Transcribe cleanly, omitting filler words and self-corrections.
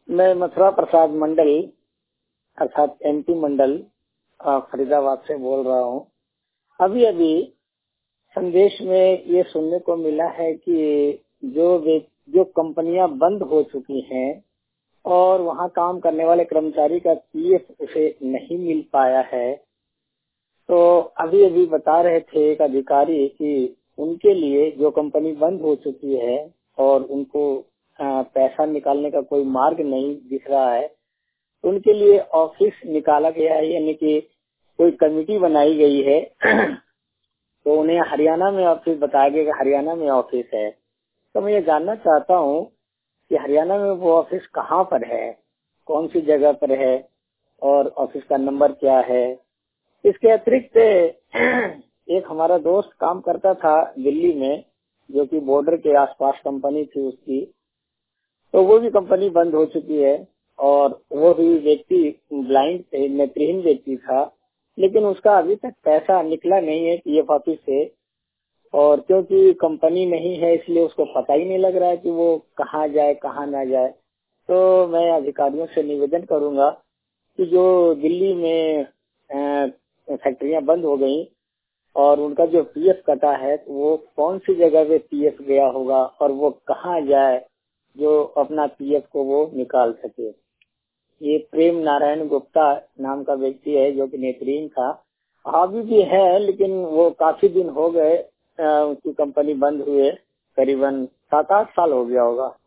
मैं मथुरा प्रसाद मंडल अर्थात एमपी मंडल फरीदाबाद से बोल रहा हूँ। अभी अभी संदेश में ये सुनने को मिला है कि जो कंपनियां बंद हो चुकी हैं और वहां काम करने वाले कर्मचारी का पीएफ उसे नहीं मिल पाया है, तो अभी अभी बता रहे थे एक अधिकारी कि उनके लिए जो कंपनी बंद हो चुकी है और उनको पैसा निकालने का कोई मार्ग नहीं दिख रहा है, उनके लिए ऑफिस निकाला गया है, यानी कि कोई कमेटी बनाई गई है। तो उन्हें हरियाणा में ऑफिस बताया गया कि हरियाणा में ऑफिस है। तो मैं ये जानना चाहता हूँ कि हरियाणा में वो ऑफिस कहाँ पर है, कौन सी जगह पर है और ऑफिस का नंबर क्या है। इसके अतिरिक्त एक हमारा दोस्त काम करता था दिल्ली में, जो कि बॉर्डर के आसपास कंपनी थी उसकी, तो वो भी कंपनी बंद हो चुकी है और वो भी व्यक्ति ब्लाइंड नेत्रहीन व्यक्ति था, लेकिन उसका अभी तक पैसा निकला नहीं है पीएफ ऑफिस से। और क्योंकि कंपनी नहीं है इसलिए उसको पता ही नहीं लग रहा है कि वो कहाँ जाए कहाँ ना जाए। तो मैं अधिकारियों से निवेदन करूंगा कि जो दिल्ली में फैक्ट्रियां बंद हो गई और उनका जो पीएफ कटा है तो वो कौन सी जगह पे पीएफ गया होगा और वो कहाँ जाए जो अपना पीएफ को वो निकाल सके। ये प्रेम नारायण गुप्ता नाम का व्यक्ति है जो कि नेत्रहीन था, अभी भी है, लेकिन वो काफी दिन हो गए उसकी कंपनी बंद हुए, करीबन 7-8 साल हो गया होगा।